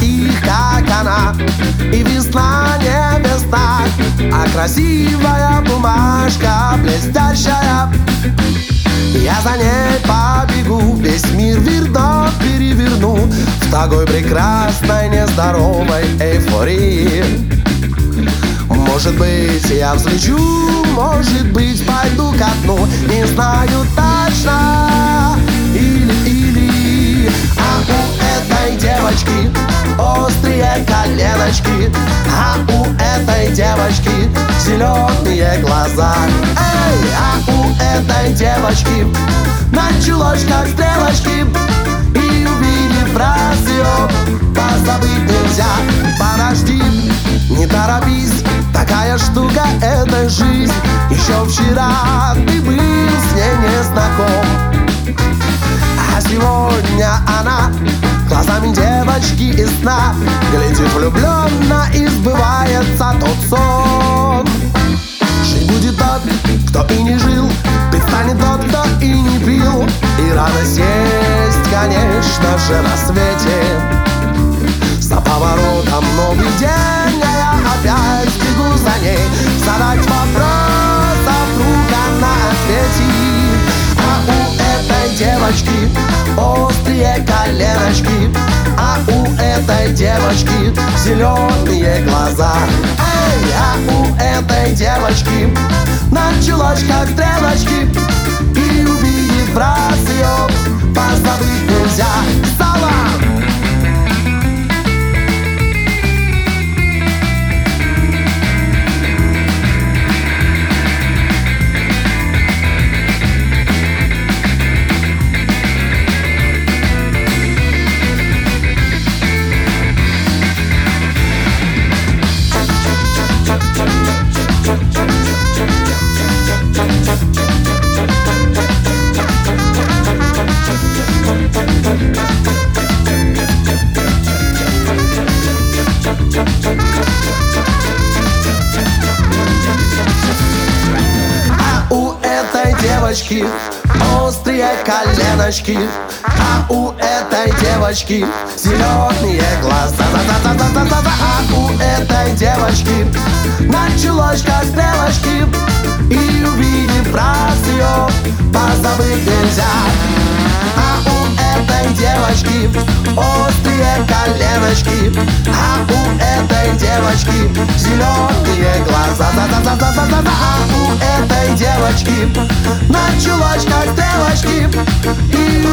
таких, как она. И весна не весна, а красивая бумажка блестящая. Я за ней побегу, весь мир верно переверну в такой прекрасной нездоровой эйфории. Может быть, я взлечу, может быть, пойду ко дну, не знаю точно. Или а у этой девочки острые коленочки, а у этой девочки зеленые глаза. Эй, а у этой девочки началось как стрелочки, и увидев раз ее, позабыть нельзя. Подожди, не торопись, такая штука — это жизнь. Еще вчера ты был с ней не знаком, а сегодня она глазами девочки из сна глядит влюбленно, и сбывается тот сон. Жить будет тот, кто и не жил, пить станет тот, кто и не пил, и радость есть, конечно же, на свете. За поворотом новый день, а я опять бегу за ней, задать вопрос, а вдруг она ответит. А у этой девочки острые коленочки, а у этой девочки зеленые глаза. Эй, а у этой девочки началось как стрелочки, и увидев раз ее, позабыть нельзя. Салам! Девочки, острые коленочки, а у этой девочки зеленые глаза. А у этой девочки началось как стрелочки, и увидев раз ее, позабыть нельзя. А у этой девочки острые коленочки, а у этой девочки зеленые глаза. А у этой девочки началось как стрелочки, и